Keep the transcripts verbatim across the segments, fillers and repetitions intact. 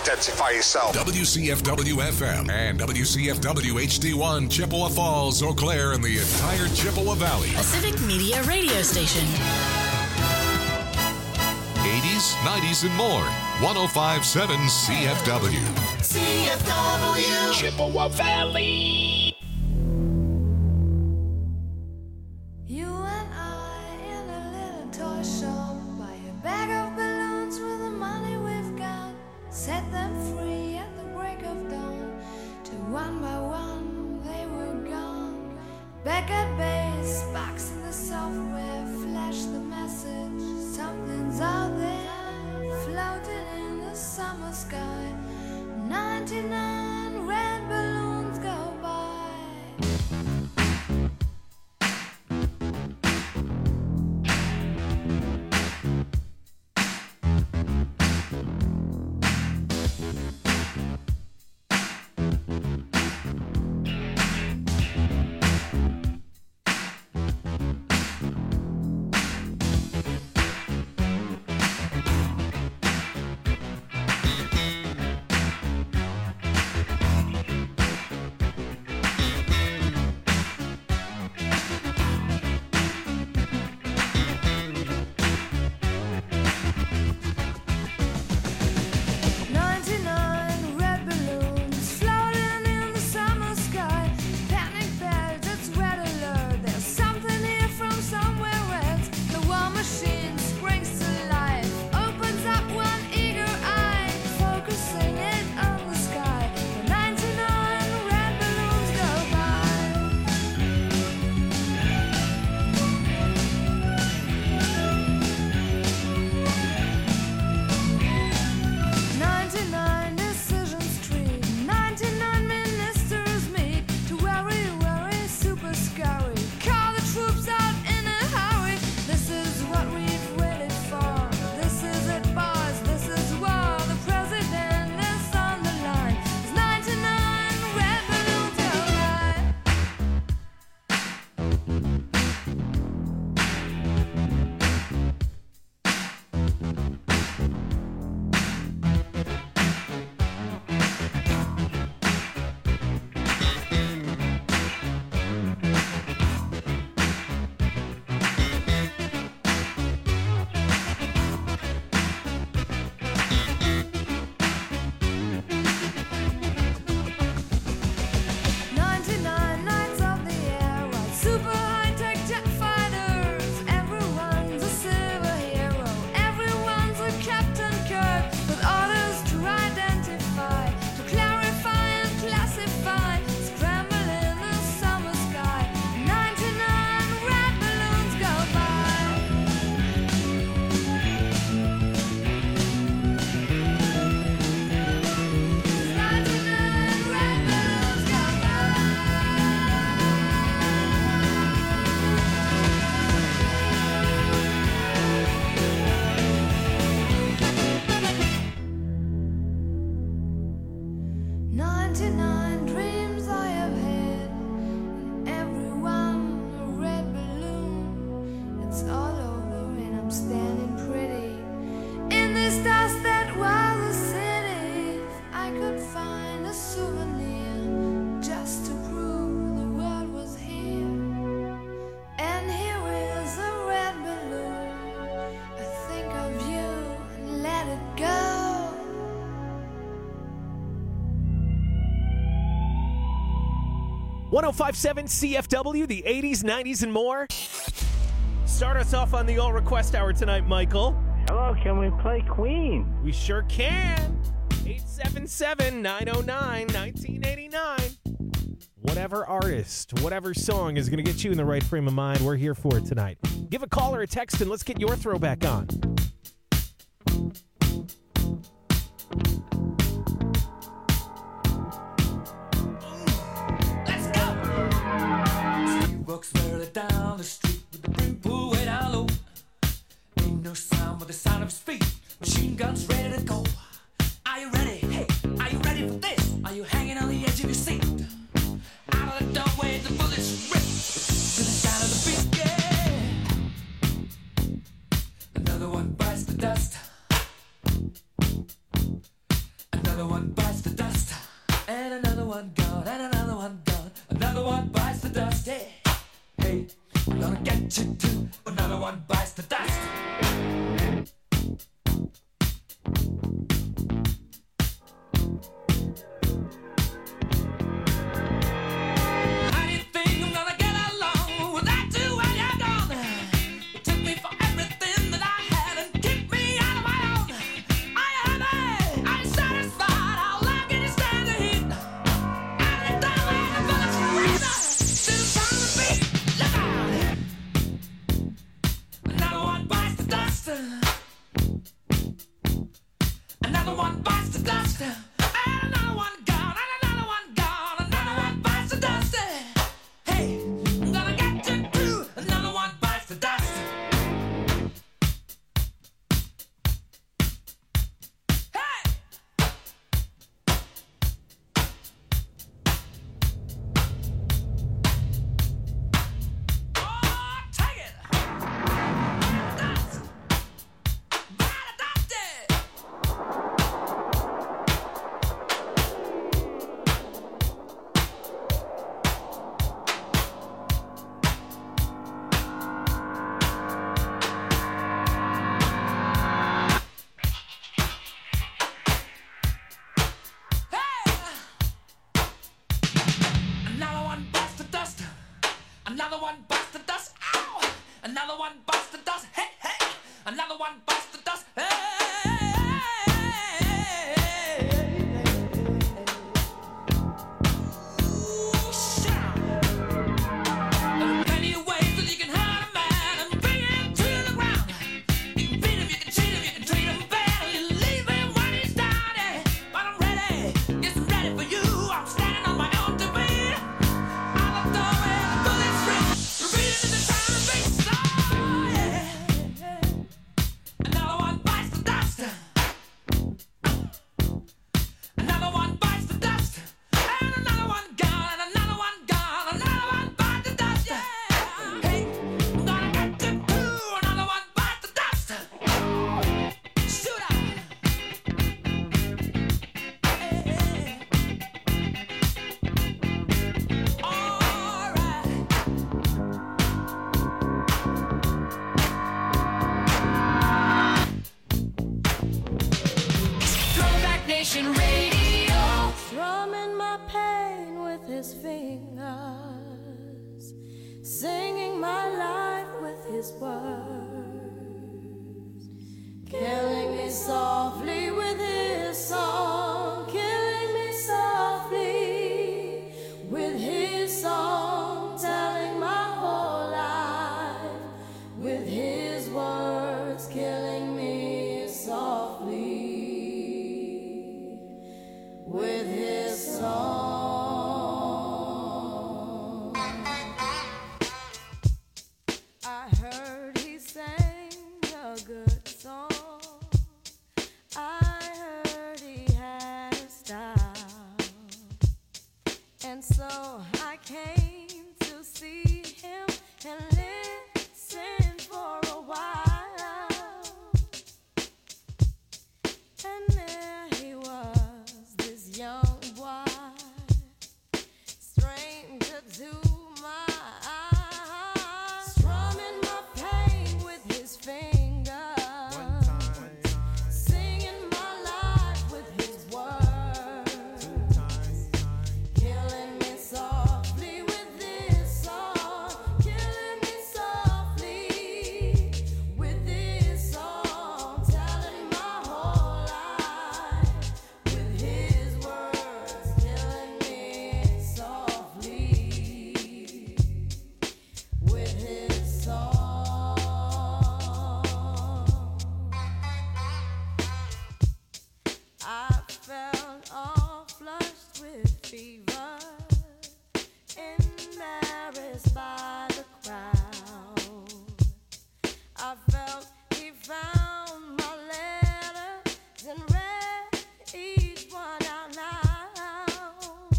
identify yourself. W C F W F M and W C F W H D one, Chippewa Falls, Eau Claire, and the entire Chippewa Valley. A Civic Media radio station. eighties, nineties, and more. one oh five point seven C F W. C F W. Chippewa Valley. You and I in a little toy shop, buy a bag of balloons with the money we've got, set them free at the break of dawn, till one by one they were gone. Back at base, box in the software, flash the message, something's out there, floating in the summer sky. ninety-nine red balloons go by. ninety-nine dreams I have had, and every one a red balloon. It's all over and I'm standing pretty in this dust that was a city. If I could find a souvenir just to prove the world was here, and here is a red balloon. I think of you and let it go. one oh five point seven C F W, the eighties, nineties, and more. Start us off on the All Request Hour tonight, Michael. Hello, can we play Queen? We sure can. eight seven seven, nine oh nine, nineteen eighty-nine. Whatever artist, whatever song is going to get you in the right frame of mind, we're here for it tonight. Give a call or a text and let's get your throwback on. Walks further down the street with the brim pulled way down low. Ain't no sound but the sound of his feet. Machine guns ready to go. Are you ready? Hey, are you ready for this? Are you hanging on the edge of your seat? Out of the doorway, the bullets rip to the sound of the beat. Yeah. Another one bites the dust. Another and another one gone, and another one gone. Another one bites the dust. Hey, hey, I'm gonna get you too. Another one bites the dust. How do you think I'm gonna get along without you when you're gone? You took me for everything that I had and kicked me out of my own. Are you happy? Are you satisfied? How long can you stand the heat? Out of the door and the bullets razor to the sound of the beat. Look out! Another one bites the dust. Another one bites the dust. And another one gone. And another one gone. Another one bites the dust. Hey, I'm gonna get you too. Another one bites the dust. Hey! Oh, take it! Dust! Bite the dust! Another one bites the dust. Another one bites the dust. Ow! Another one bites the dust. Hey, hey! Another one bites the dust. Hey! Ooh, shout! There are plenty of ways that you can hurt a man and bring him to the ground. You can beat him, you can cheat him, you can treat him bad, you leave him when he's down. eh? But I'm ready, yes, I'm ready for you. I'm standing on my own two feet. Out the door where the bullets ring, repeating the sound of bass. Oh, yeah. Another one bites the dust. Another one bites the dust. And another one gone. And another one gone. Another one bites the dust. Yeah. Hey, I'm gonna get you too. Another one bites the dust. Shoot out. Hey. All right. Throwback Nation Radio. Strumming my pain with his fingers, singing my life with his words, killing me softly with his song, killing me softly with his song, telling my whole life with his words, killing me softly with his song. I heard he sang a good song. I heard he had a style. And so I came to see him and listen for a while. And there he was, this young boy, stranger to my eyes, strumming my pain with his fingers, singing my life with his words, killing me softly with his song, killing me softly with his song, telling my whole life with his words, killing me softly with his song. I felt all flushed with fever, embarrassed by the crowd. I felt he found my letters and read each one out loud.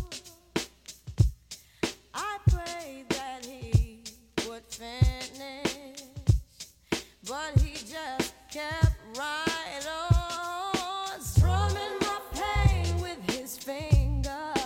I prayed that he would finish, but he just kept right on, strumming my pain with his fingers,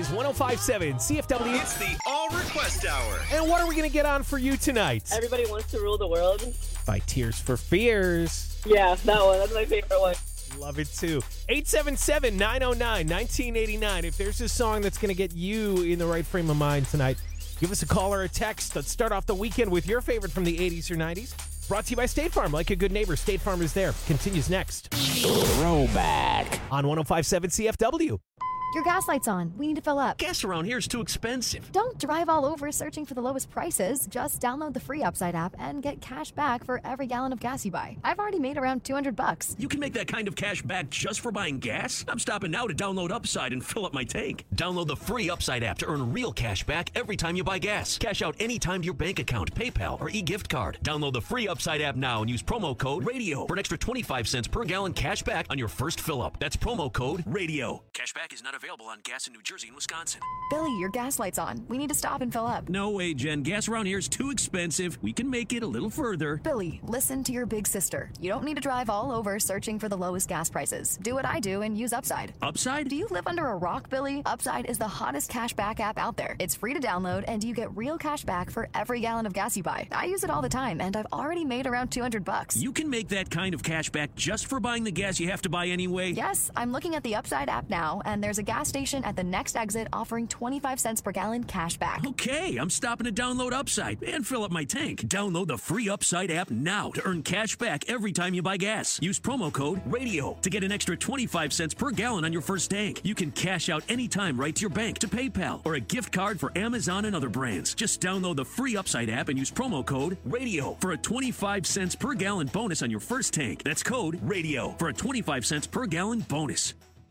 is one oh five point seven C F W. It's the All Request Hour. And what are we going to get on for you tonight? Everybody Wants to Rule the World. By Tears for Fears. Yeah, that one. That's my favorite one. Love it too. eight seven seven, nine oh nine, nineteen eighty-nine. If there's a song that's going to get you in the right frame of mind tonight, give us a call or a text. Let's start off the weekend with your favorite from the eighties or nineties. Brought to you by State Farm. Like a good neighbor, State Farm is there. Continues next. Throwback. On one oh five point seven C F W. Your gas light's on. We need to fill up. Gas around here is too expensive. Don't drive all over searching for the lowest prices. Just download the free Upside app and get cash back for every gallon of gas you buy. I've already made around two hundred bucks. You can make that kind of cash back just for buying gas? I'm stopping now to download Upside and fill up my tank. Download the free Upside app to earn real cash back every time you buy gas. Cash out anytime to your bank account, PayPal, or e-gift card. Download the free Upside app now and use promo code RADIO for an extra twenty-five cents per gallon cash back on your first fill up. That's promo code RADIO. Cash back is not available on gas in New Jersey and Wisconsin. Billy, your gas light's on. We need to stop and fill up. No way, Jen. Gas around here is too expensive. We can make it a little further. Billy, listen to your big sister. You don't need to drive all over searching for the lowest gas prices. Do what I do and use Upside. Upside? Do you live under a rock, Billy? Upside is the hottest cash back app out there. It's free to download and you get real cash back for every gallon of gas you buy. I use it all the time and I've already made around two hundred bucks. You can make that kind of cash back just for buying the gas you have to buy anyway? Yes, I'm looking at the Upside app now and there's a gas station at the next exit offering twenty-five cents per gallon cash back. Okay, I'm stopping to download Upside and fill up my tank. Download the free Upside app now to earn cash back every time you buy gas. Use promo code RADIO to get an extra twenty-five cents per gallon on your first tank. You can cash out anytime right to your bank, to PayPal, or a gift card for Amazon and other brands. Just download the free Upside app and use promo code RADIO for a twenty-five cents per gallon bonus on your first tank. That's code RADIO for a twenty-five cents per gallon bonus.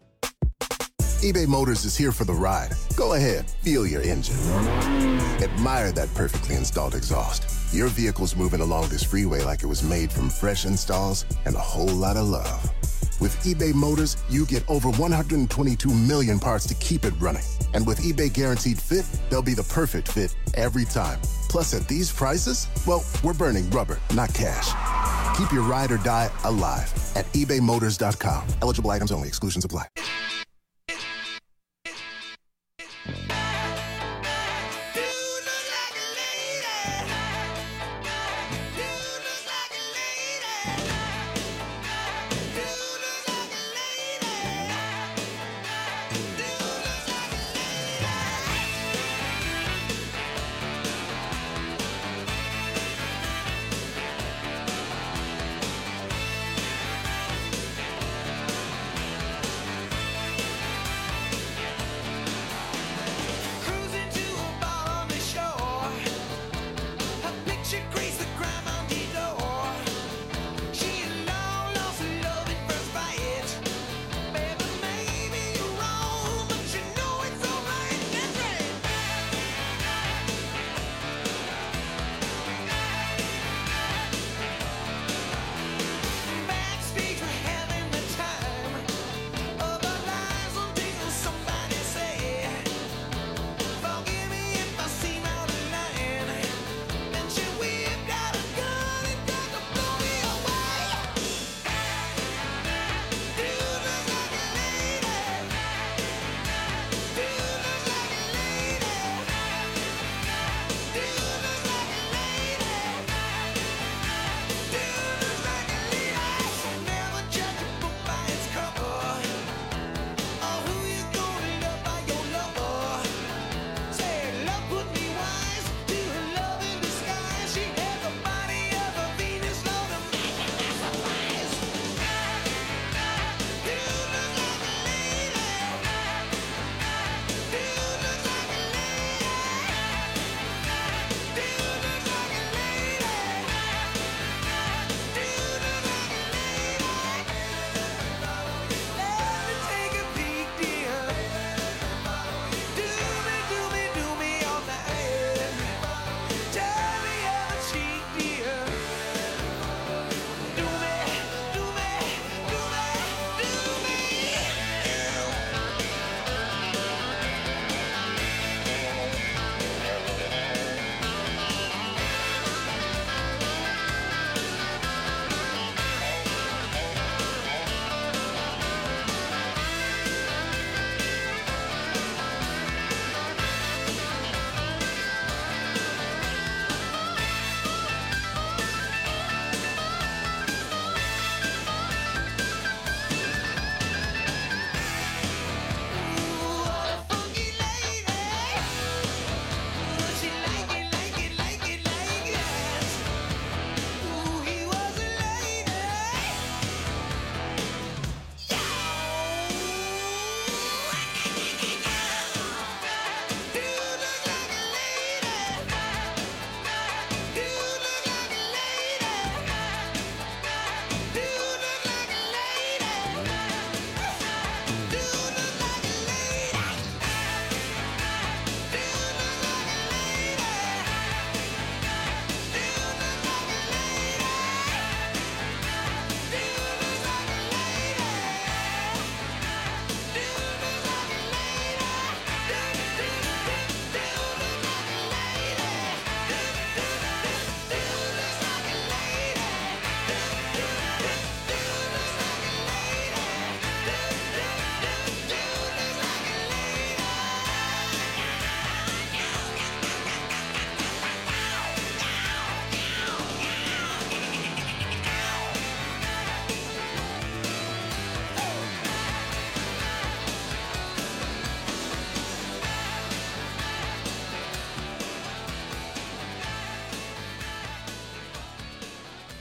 eBay Motors is here for the ride. Go ahead, feel your engine. Admire that perfectly installed exhaust. Your vehicle's moving along this freeway like it was made from fresh installs and a whole lot of love. With eBay Motors, you get over one hundred twenty-two million parts to keep it running. And with eBay Guaranteed Fit, they'll be the perfect fit every time. Plus, at these prices, well, we're burning rubber, not cash. Keep your ride or die alive at ebay motors dot com. Eligible items only. Exclusions apply.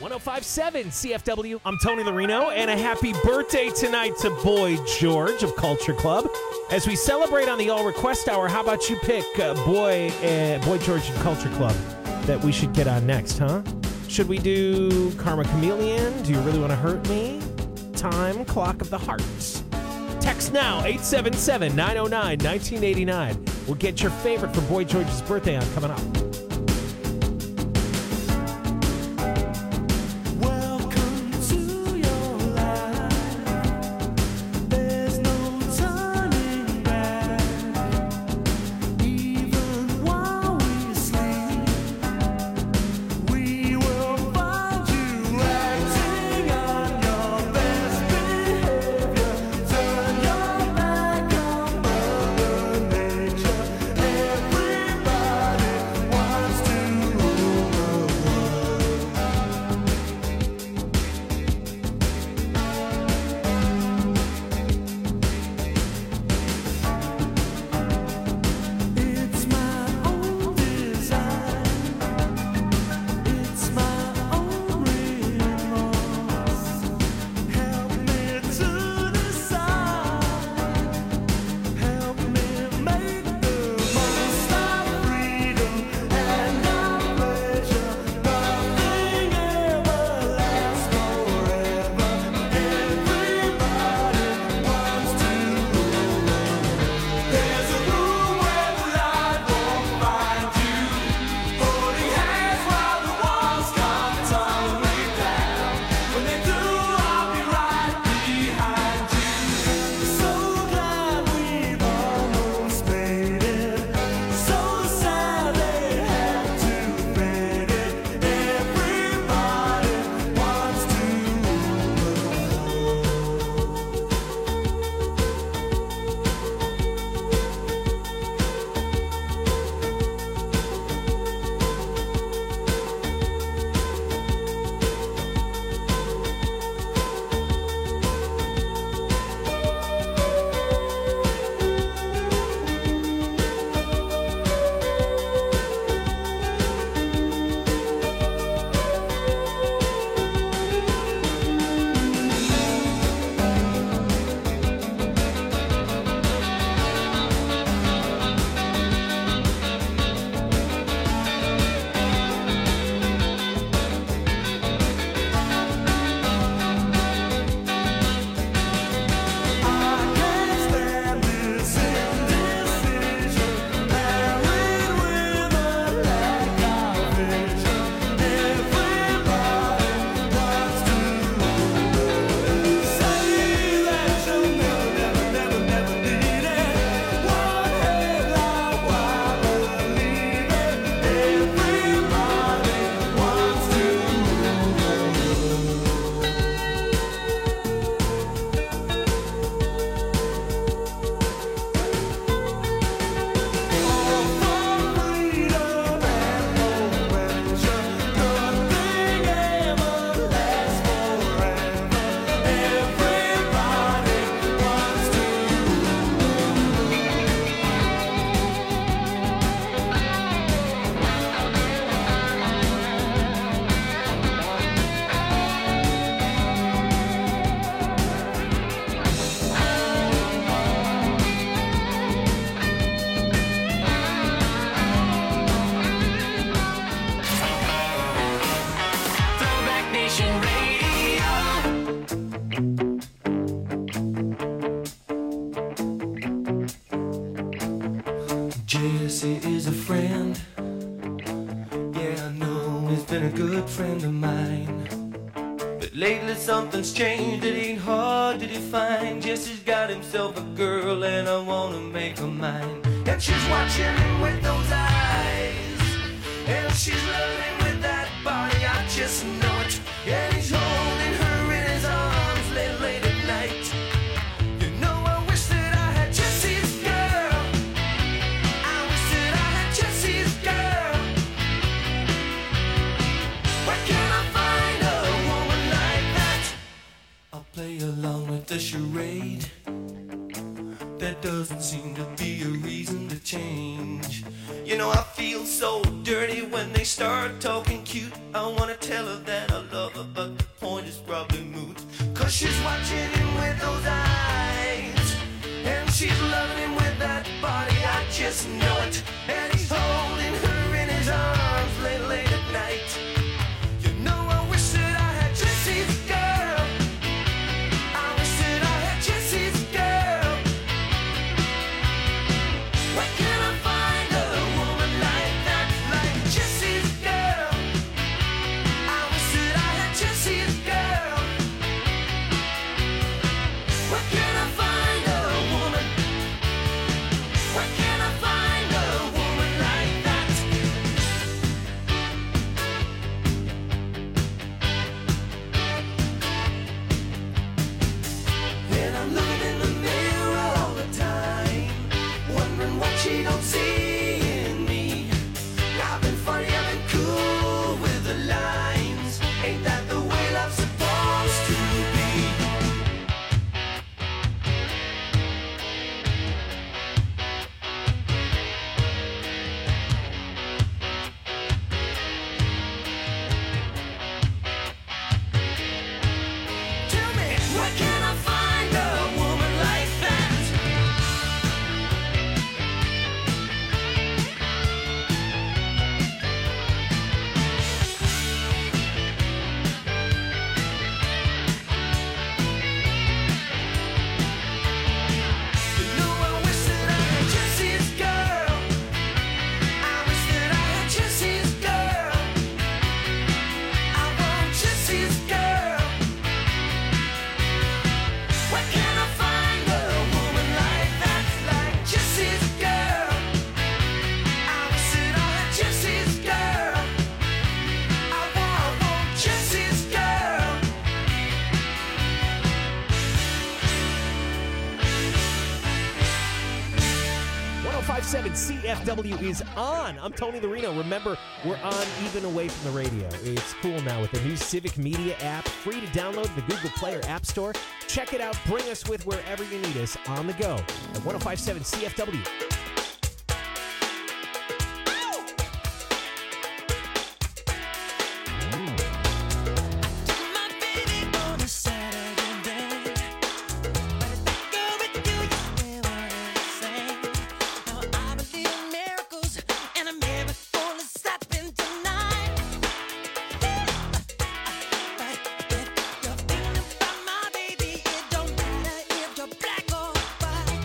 one oh five point seven C F W. I'm Tony Larino, and a happy birthday tonight to Boy George of Culture Club. As we celebrate on the All Request Hour, how about you pick uh, Boy uh, Boy George and Culture Club that we should get on next, huh? Should we do Karma Chameleon? Do you really want to hurt me? Time Clock of the Hearts. Text now, eight seven seven, nine oh nine, nineteen eighty-nine. We'll get your favorite for Boy George's birthday on coming up. Jesse is a friend. Yeah, I know he's been a good friend of mine. But lately something's changed, it ain't hard to define. Jesse's got himself a girl and I wanna make her mine. And she's watching him with those eyes, and she's loving with that body, I just know it. And he's holding her in his arms late, late at night. You know I wish that I had Jesse's girl. I wish that I had Jesse's girl. Where can I find a woman like that? I'll play along with the charade. There doesn't seem to be a reason to change. You know I feel so dirty when they start talking cute. I wanna tell her that I love her, doesn't know it, and he's holding her in his arms late, late at night. You know, I wish that I had Jesse's girl. I wish that I had Jesse's girl. Where can I find a woman like that, like Jesse's girl? I wish that I had Jesse's girl. Where can I find a woman? Where can I find a woman like that? And I'm looking in the mirror all the time, wondering what she don't see in me. I've been funny, I've been cool with the lines. Ain't that the way love's supposed to be? Tell me, where can I find a woman like that? You know, I wish that I had Jesse's girl. I wish that I had Jesse's girl. I want Jesse's girl. Where can I find a woman like that, like Jesse's girl? I wish that I had Jesse's girl. I want, I want Jesse's girl. one oh five point seven C F W is on. I'm Tony the Reno. Remember, we're on even away from the radio. It's cool now with the new Civic Media app, free to download in the Google Play or App Store. Check it out. Bring us with wherever you need us on the go at one oh five point seven C F W. My baby on a Saturday day, but if I go with you, you swear what I say. Now I believe in miracles, and a miracle is happening tonight. But if you're thinking about my baby, it don't matter if you're black or white.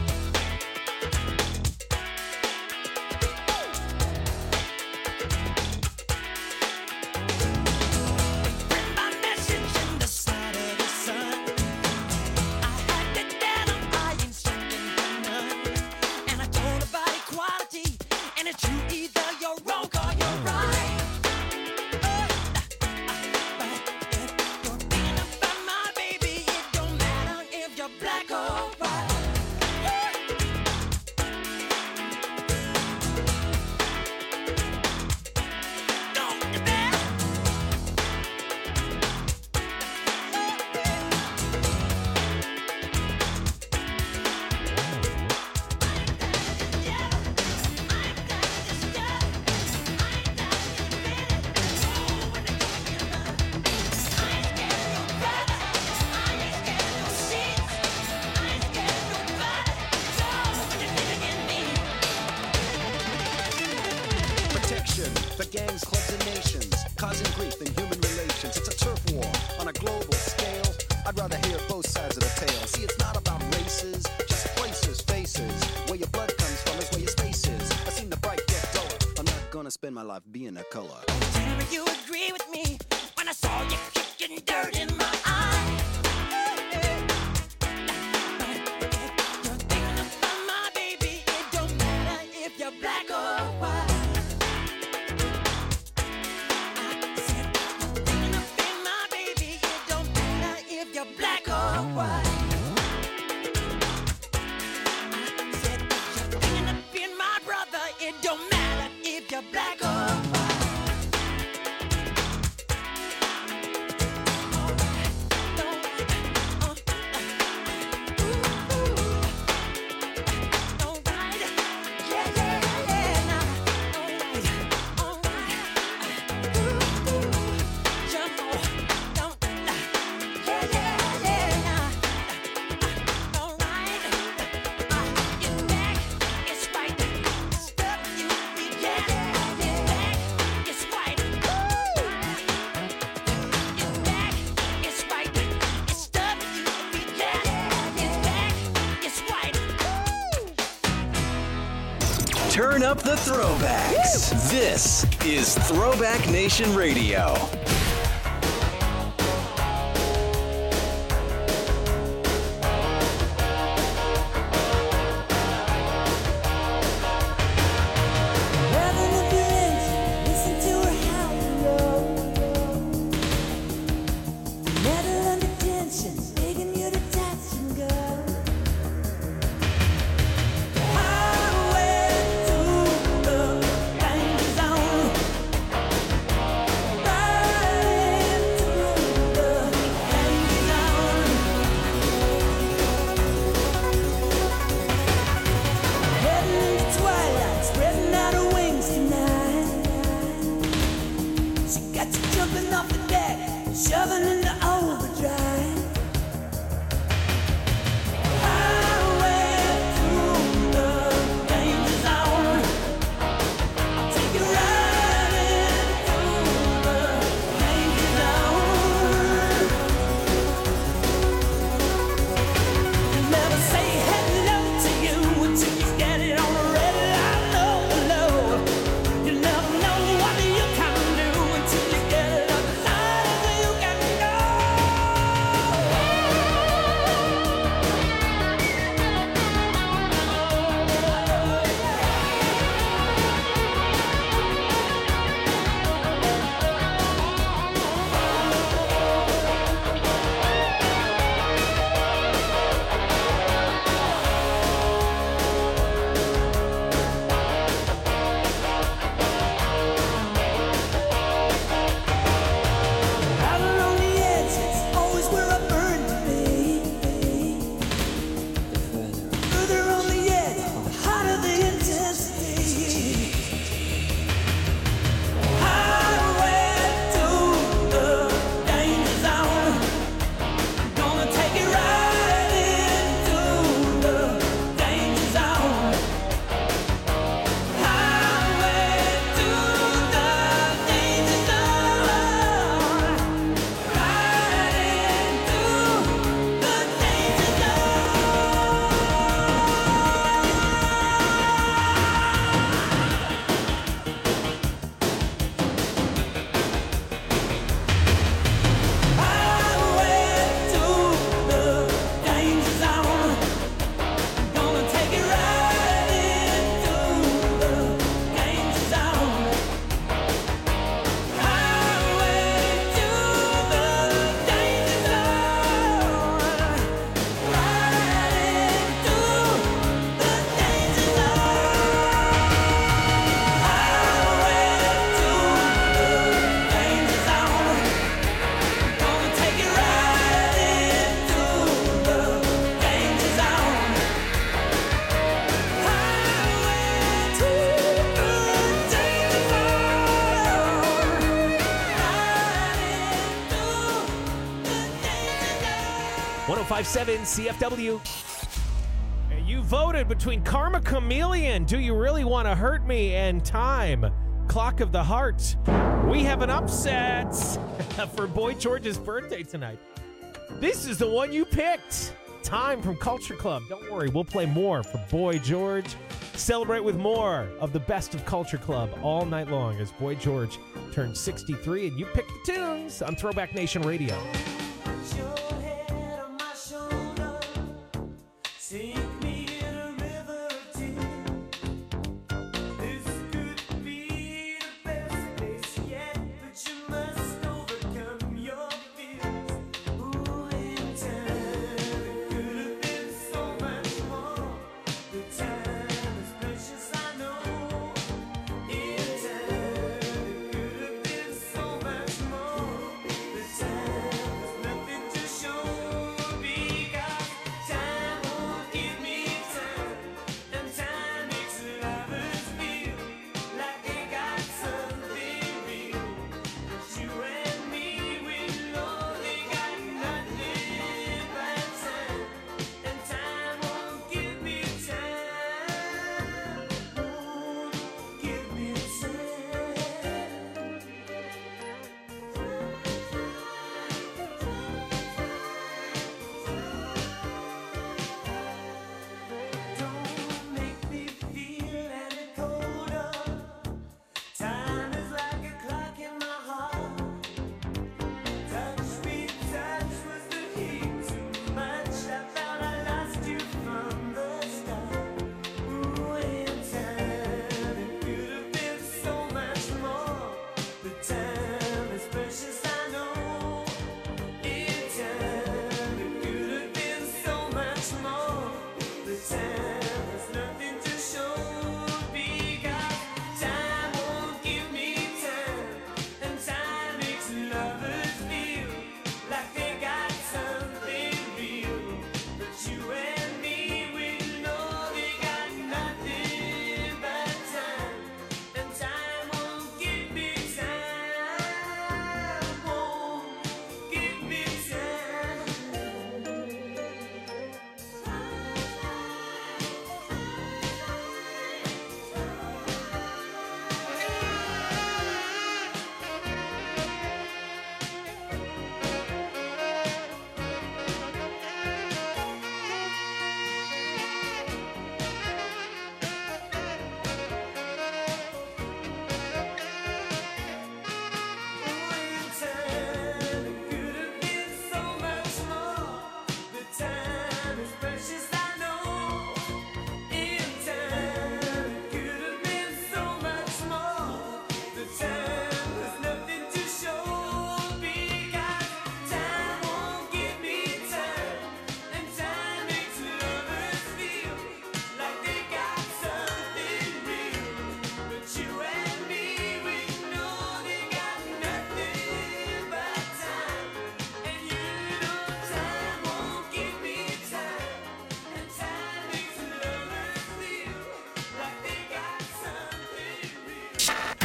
Bring my message in the Saturday sun. I had to tell 'em I ain't searching for none. And I told about equality, and it's true, either you're wrong or you're right. But if you're thinking about my baby, it don't matter if you're black or white. Don't you dare. Protection for gangs, clubs, and nations, causing grief in human relations. It's a turf war on a global scale. I'd rather hear both sides of the tale. See, it's not about races, just places, faces. Where your blood comes from is where your space is. I've seen the bright get duller. I'm not gonna spend my life being a color. Tell me you agree with me when I saw you kicking dirt in my eye. But if you're thinking about my baby, it don't matter if you're black or white. I said you're thinking about my baby, it don't matter if you're black or white. I said if you're thinking of being my brother, it don't matter if you're black or white. Don't Turn up the throwbacks. Woo! This is Throwback Nation Radio. one oh five point seven C F W. And you voted between Karma Chameleon, Do You Really Want to Hurt Me, and Time, Clock of the Heart. We have an upset for Boy George's birthday tonight. This is the one you picked. Time from Culture Club. Don't worry, we'll play more for Boy George. Celebrate with more of the best of Culture Club all night long as Boy George turns sixty-three, and you pick the tunes on Throwback Nation Radio.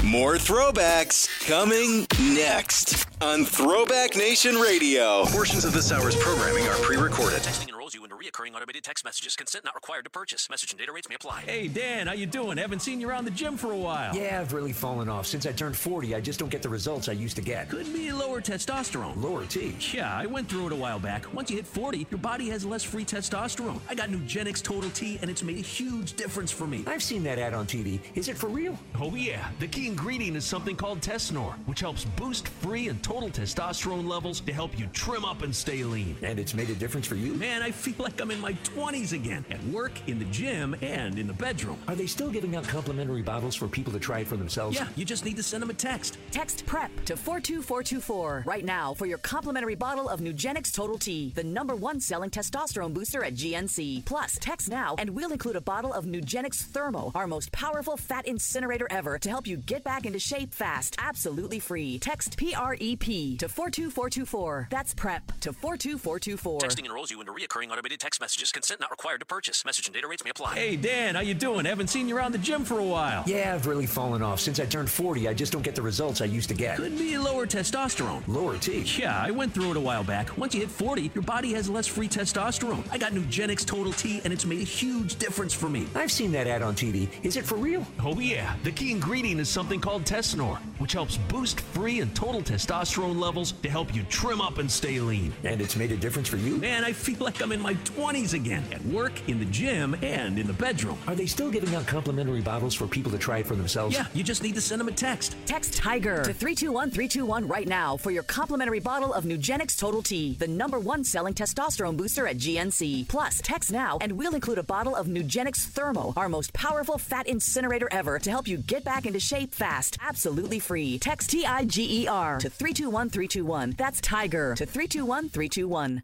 More throwbacks coming next on Throwback Nation Radio. Portions of this hour's programming are pre-recorded. Texting enrolls you into recurring automated text messages. Consent not required to purchase. Message and data rates may apply. Hey, Dan, how you doing? Haven't seen you around the gym for a while. Yeah, I've really fallen off. Since I turned forty, I just don't get the results I used to get. Could be lower testosterone. Lower T? Yeah, I went through it a while back. Once you hit forty, your body has less free testosterone. I got Nugenix Total T, and it's made a huge difference for me. I've seen that ad on T V. Is it for real? Oh, yeah. The key ingredient is something called Tesnor, which helps boost free and total testosterone levels to help you trim up and stay lean. And it's made a difference for you? Man, I feel like I'm in my twenties again. At work, in the gym, and in the bedroom. Are they still giving out complimentary bottles for people to try it for themselves? Yeah, you just need to send them a text. Text PREP to four two four two four right now for your complimentary bottle of Nugenix Total T, the number one selling testosterone booster at G N C. Plus, text now and we'll include a bottle of Nugenix Thermo, our most powerful fat incinerator ever, to help you get back into shape fast, absolutely free. Text P R E P to four two four two four. That's PREP to four two four two four. Texting enrolls you into recurring automated text messages. Consent not required to purchase. Message and data rates may apply. Hey, Dan, how you doing? Haven't seen you around the gym for a while. Yeah, I've really fallen off. Since I turned forty, I just don't get the results I used to get. Could be lower testosterone. Lower T? Yeah, I went through it a while back. Once you hit forty, your body has less free testosterone. I got Nugenix Total T, and it's made a huge difference for me. I've seen that ad on T V. Is it for real? Oh, yeah. The key ingredient is something called Tesnor, which helps boost free and total testosterone levels to help you trim up and stay lean. And it's made a difference for you? Man, I feel like I'm in my twenties again. At work, in the gym, and in the bedroom. Are they still giving out complimentary bottles for people to try it for themselves? Yeah, you just need to send them a text. Text TIGER to three two one three two one right now for your complimentary bottle of Nugenix Total T, the number one selling testosterone booster at G N C. Plus, text now and we'll include a bottle of Nugenix Thermo, our most powerful fat incinerator ever, to help you get back into shape fast, absolutely free. Text T I G E R to three two one three two one. That's TIGER to three two one three two one.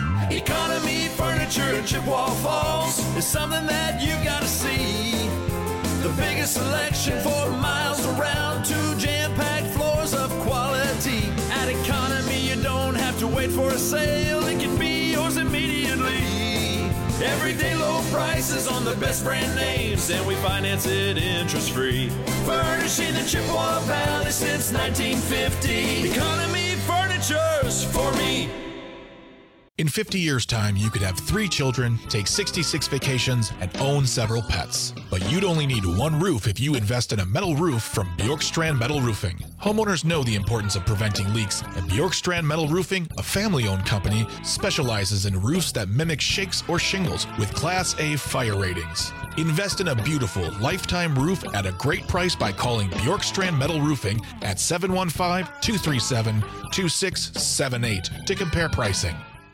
Economy Furniture in Chippewa Falls is something that you gotta see. The biggest selection for miles around, two jam-packed floors of quality. At Economy, you don't have to wait for a sale, it can be yours immediately. Everyday low prices on the best brand names, and we finance it interest-free. Furnishing the Chippewa Valley since nineteen fifty. Economy Furniture's for me. In fifty years' time, you could have three children, take sixty-six vacations, and own several pets. But you'd only need one roof if you invest in a metal roof from Bjorkstrand Metal Roofing. Homeowners know the importance of preventing leaks, and Bjorkstrand Metal Roofing, a family-owned company, specializes in roofs that mimic shakes or shingles with Class A fire ratings. Invest in a beautiful, lifetime roof at a great price by calling Bjorkstrand Metal Roofing at seven one five, two three seven, two six seven eight to compare pricing.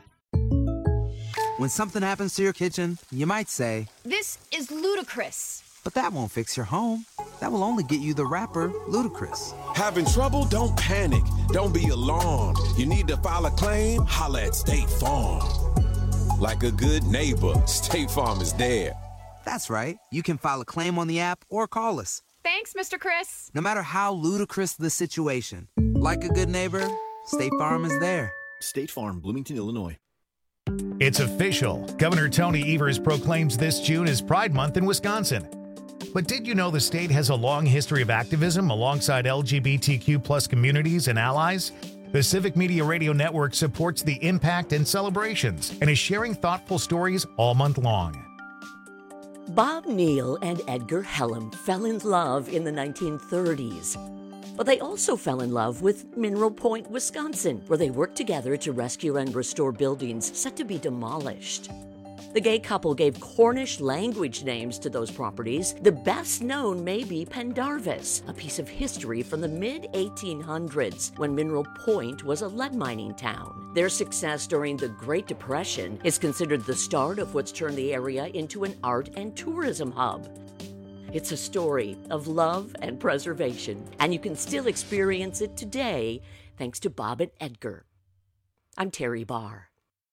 When something happens to your kitchen, you might say, "This is ludicrous." But that won't fix your home. That will only get you the rapper, Ludacris. Having trouble? Don't panic. Don't be alarmed. You need to file a claim? Holla at State Farm. Like a good neighbor, State Farm is there. That's right. You can file a claim on the app or call us. Thanks, Mister Chris. No matter how ludicrous the situation, like a good neighbor, State Farm is there. State Farm, Bloomington, Illinois. It's official. Governor Tony Evers proclaims this June as Pride Month in Wisconsin. But did you know the state has a long history of activism alongside L G B T Q plus communities and allies? The Civic Media Radio Network supports the impact and celebrations and is sharing thoughtful stories all month long. Bob Neal and Edgar Hellam fell in love in the nineteen thirties. But they also fell in love with Mineral Point, Wisconsin, where they worked together to rescue and restore buildings set to be demolished. The gay couple gave Cornish language names to those properties. The best known may be Pendarvis, a piece of history from the mid eighteen hundreds when Mineral Point was a lead mining town. Their success during the Great Depression is considered the start of what's turned the area into an art and tourism hub. It's a story of love and preservation, and you can still experience it today thanks to Bob and Edgar. I'm Terry Barr.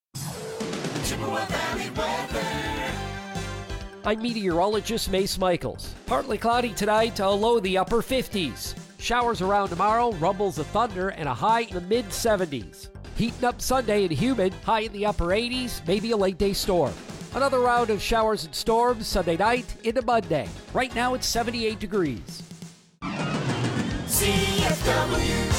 I'm meteorologist Mace Michaels. Partly cloudy tonight, a low in the upper fifties. Showers around tomorrow, rumbles of thunder, and a high in the mid seventies. Heating up Sunday and humid, high in the upper eighties, maybe a late day storm. Another round of showers and storms Sunday night into Monday. Right now it's seventy-eight degrees. C F W.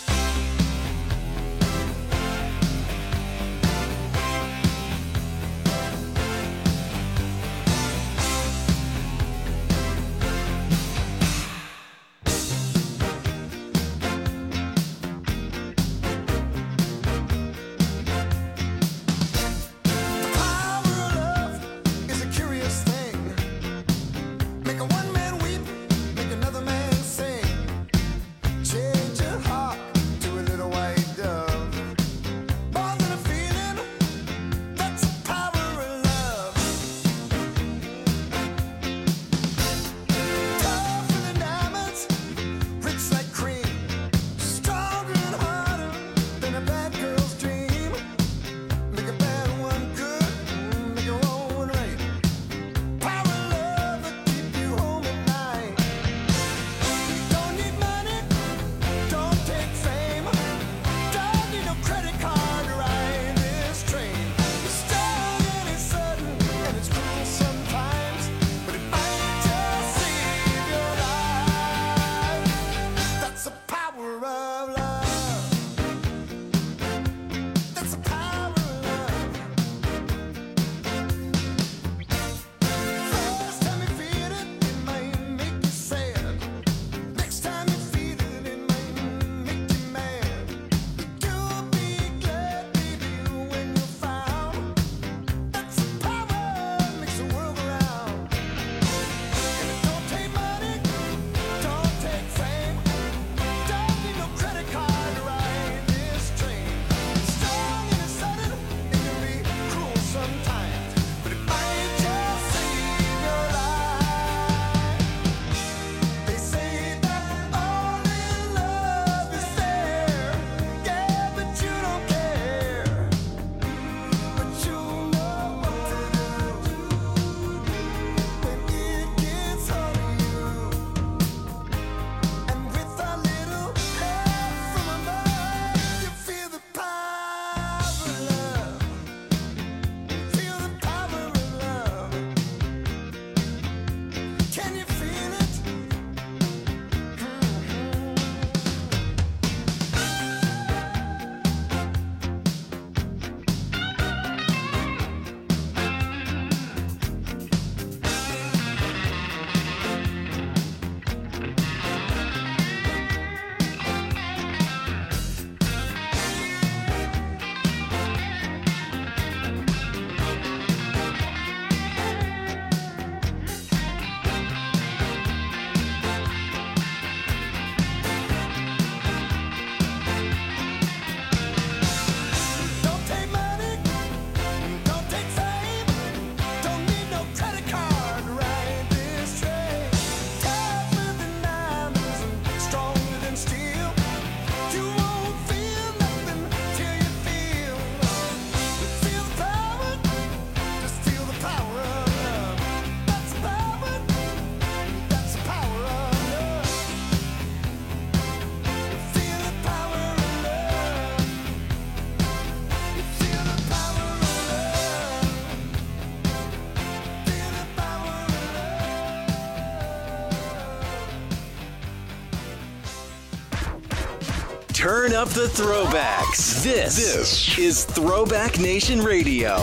Turn up the throwbacks. This, this is Throwback Nation Radio.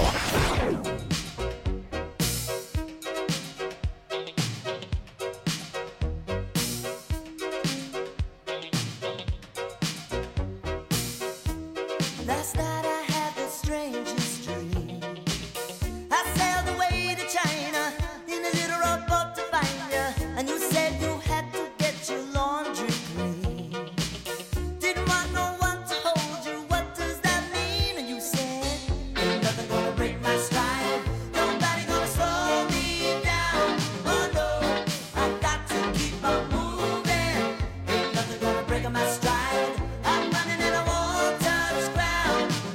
Last night I had the strangest dream. I sailed away to China in a little rowboat to find you, and you said you had to get your laundry clean. Didn't want no one to hold you. What does that mean? And you said, ain't nothing gonna break my stride. Nobody gonna slow me down. Oh no, I got to keep on moving. Ain't nothing gonna break my stride. I'm running and I won't touch ground.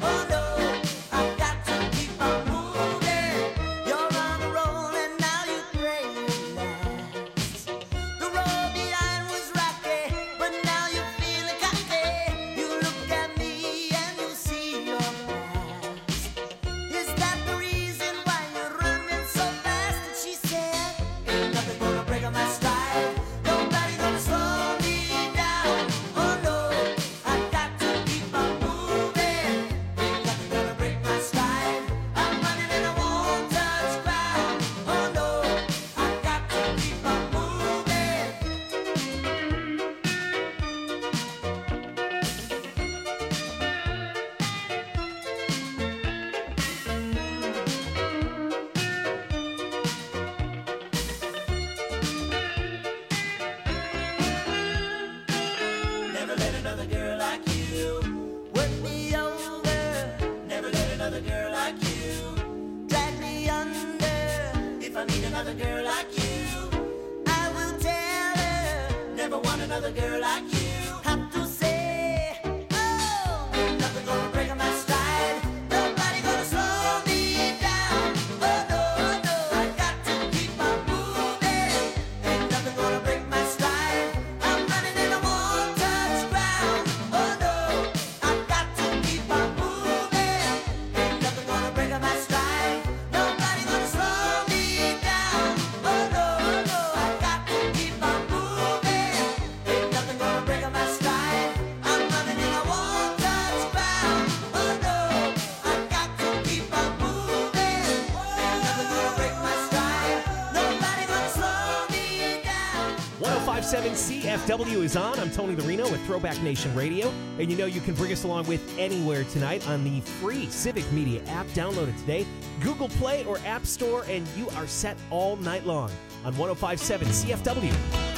another girl like you. Work me over, never let another girl like you. Drag me under, if I meet another girl like you. I will tell her, never want another girl like you. Have to say, oh, ain't nothing gonna break my stride. Nobody gonna slow me down. Oh no, no, I got to keep on moving. Ain't nothing gonna break my stride. I'm running and I won't touch ground. Oh no, I got to keep on moving. Ain't nothing gonna break my stride. Nobody gonna slow me down. Oh no, no, I got to keep on moving. Ain't nothing gonna break my stride. I'm running and I won't touch ground. Oh no, I got to keep on moving. Ain't nothing gonna break my stride. Nobody gonna slow me down. one oh five point seven C F W is on. I'm Tony Larino with Throwback Nation Radio. And you know you can bring us along with anywhere tonight on the free Civic Media app. Download it today. Google Play or App Store, and you are set all night long on one oh five point seven C F W.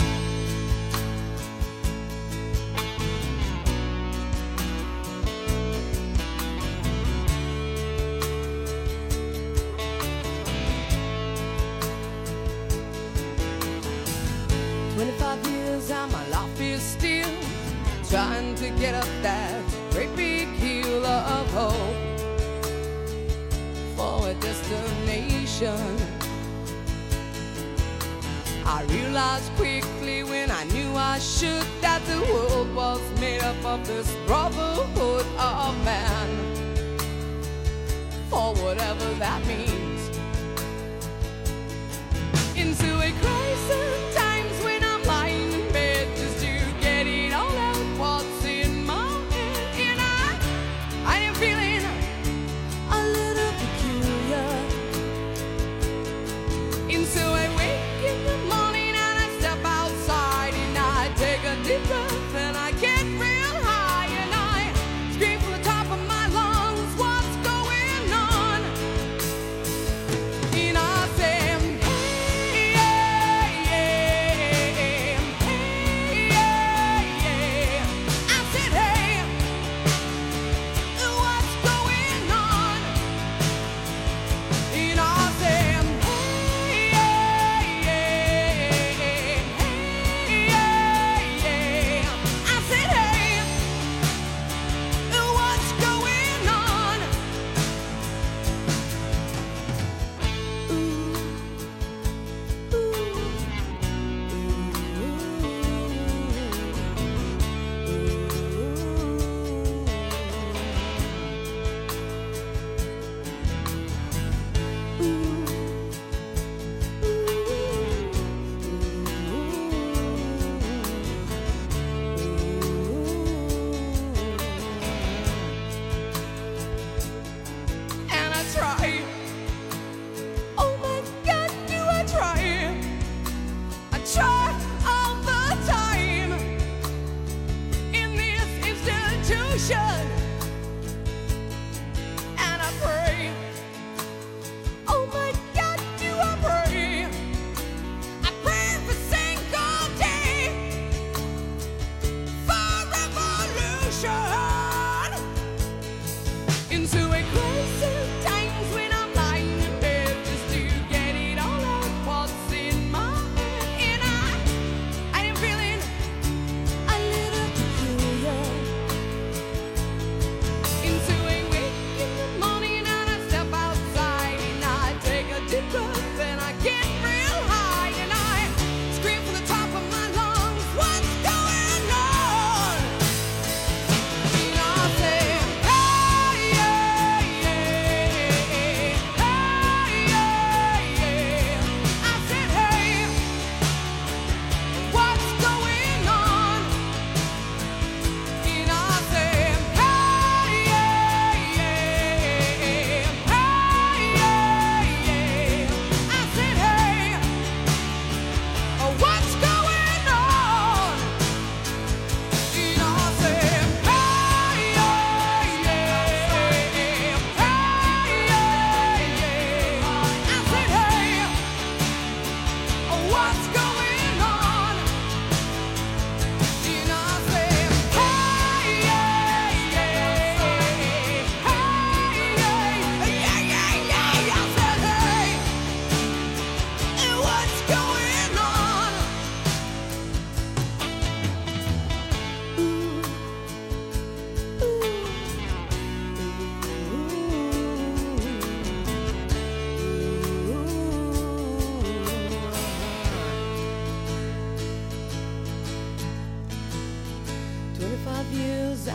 twenty-five years and my life is still trying to get up that great big hill of hope for a destination. I realized quickly when I knew I should that the world was made up of this brotherhood of man, for whatever that means. Into a crisis times when I'm lying in bed just to get it all out what's in my head. And I, I am feeling a little peculiar. And so I wake in the morning and I step outside and I take a deep breath and I get real high and I scream from the top of my lungs, what's going on? And I say,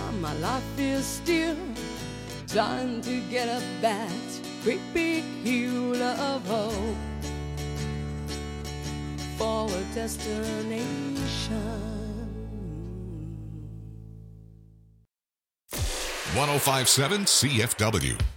time, my life is still trying to get up that great big hill of hope for a destination. ten fifty-seven C F W.